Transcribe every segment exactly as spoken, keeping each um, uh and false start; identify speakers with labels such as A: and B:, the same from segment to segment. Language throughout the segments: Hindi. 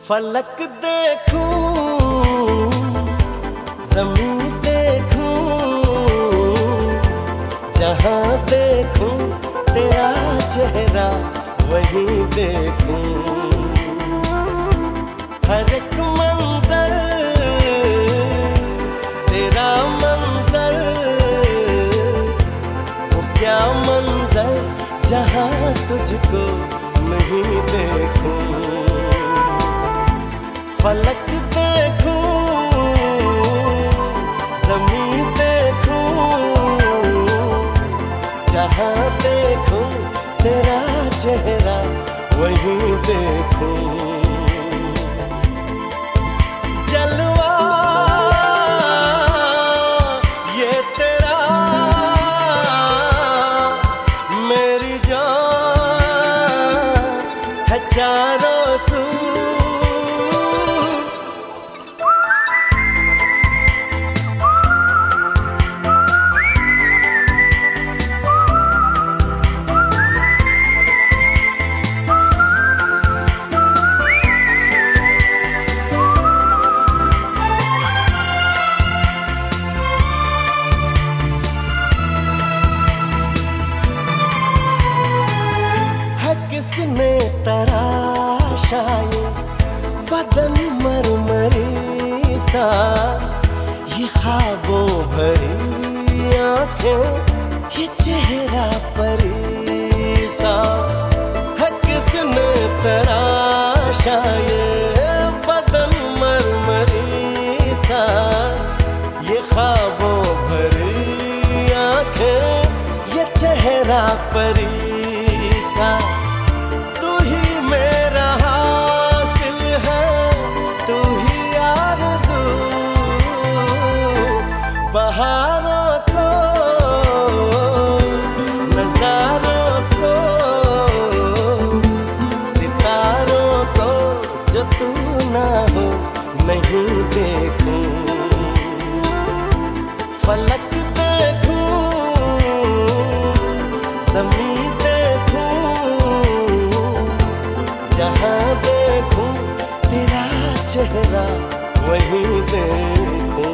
A: फलक देखूं, ज़मीं देखूं, जहां देखूं तेरा चेहरा वहीं देखूं। हर एक मंजर तेरा मंजर, वो क्या मंजर जहां तुझको नहीं देखूं। फलक देखूं, ज़मीं देखूं, जहां देखूं तेरा चेहरा वहीं देखूं। जलवा ये तेरा मेरी जान है चारों सू। किसने तराशा ये बदन मरमरी सा, ये ख्वाबों भरी आंखें, ये चेहरा परी सा। है किसने तराशा ये बदन मरमरी सा, ये ख्वाबों भरी आंखें, ये चेहरा परी सा। तू ही मेरा हासिल है, तू ही आरज़ू, बहारों को नज़ारों को सितारों को, जो तू ना हो नहीं देखूं। फलक देखूं, ज़मीं जहां देखूं तेरा चेहरा वहीं देखूं।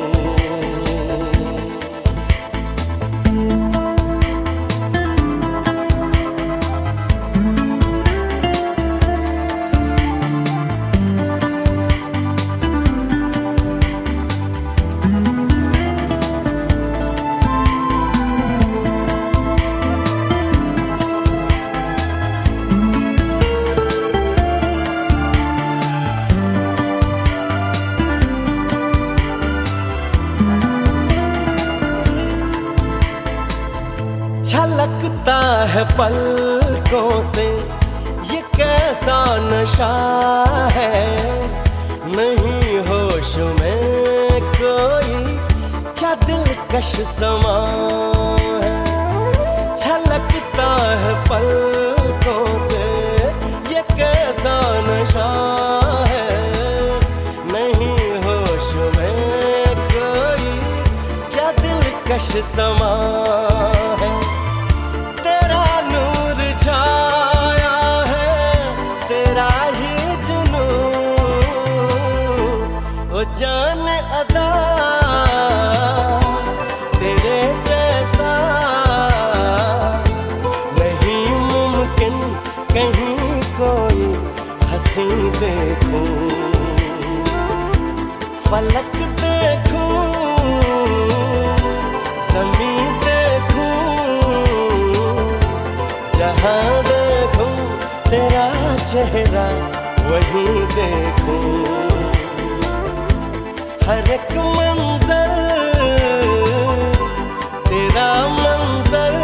A: छलकता है पलकों से ये कैसा नशा है, नहीं होश में कोई क्या दिलकश समा है। छलकता है पलकों से ये कैसा नशा है, नहीं होश में कोई क्या दिलकश समा है। तेरा नूर छाया है, तेरा ही जुनून, ओ जान अदा तेरे जैसा नहीं मुमकिन कहीं कोई हंसी देखूं। फलक देखूं, ज़मीं देखूं, जहां देखूं तेरा चेहरा वहीं देखूं। हर एक मंजर तेरा मंजर,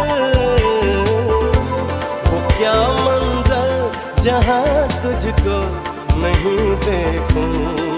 A: वो क्या मंजर जहां तुझको नहीं देखूं।